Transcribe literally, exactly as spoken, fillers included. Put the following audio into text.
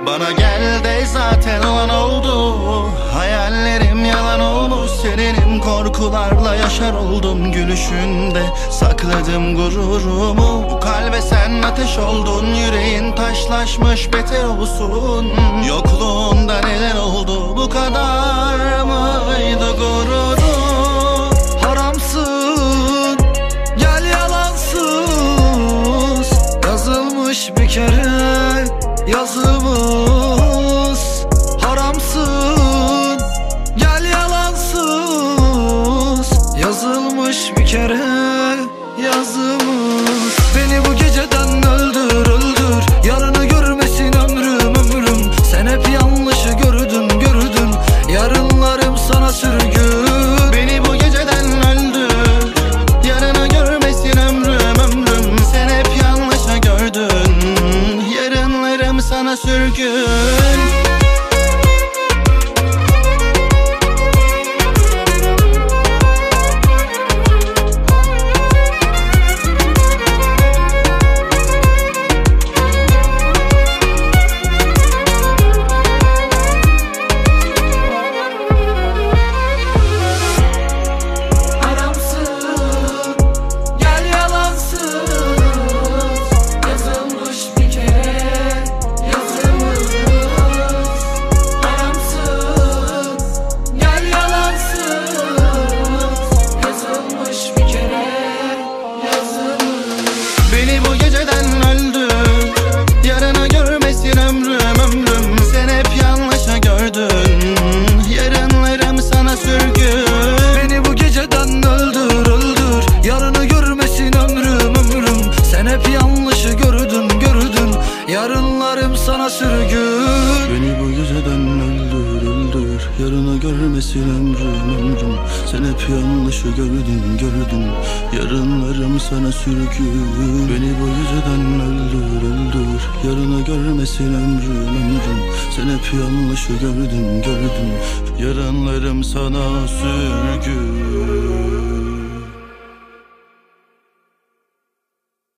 Bana gel de zaten olan oldu. Hayallerim yalan olmuş, serinim korkularla yaşar oldum. Gülüşünde sakladım gururumu. Bu kalbe sen ateş oldun, yüreğin taşlaşmış beter olsun. Yokluğunda neler oldu, bu kadar mıydı gururu? Haramsın, gel yalansız, yazılmış bir kere yazımız. Haramsın, gel yalansız, yazılmış bir kere yazımız. Beni bu geceden öldür öldür, yarını görmesin ömrüm ömrüm. Sen hep yanlışı gördün gördün, yarınlarım sana sürgün. Beni bu geceden öldür, yarını görmesin ömrüm ömrüm. Sen hep yanlışa gördün, yarınlarım sana sürgün. Beni bu geceden öldür, yarını görmesin ömrüm ömrüm. Sen hep yanlışa gördün, yarınlarım sana sürgün. Beni bu geceden öldür öldür, yarını görmesin ömrüm ömrüm. Sen hep yanlışı gördün gördün, yarınlarım sana sürgün. Beni bu geceden öldür öldür, yarını görmesin ömrüm ömrüm. Sen hep yanlışı gördün gördün, yarınlarım sana sürgün. Beni bu geceden öldür öldür, yarını görmesin ömrüm ömrüm. Sen hep yanlışı gördün gördün, yarınlarım sana sürgün.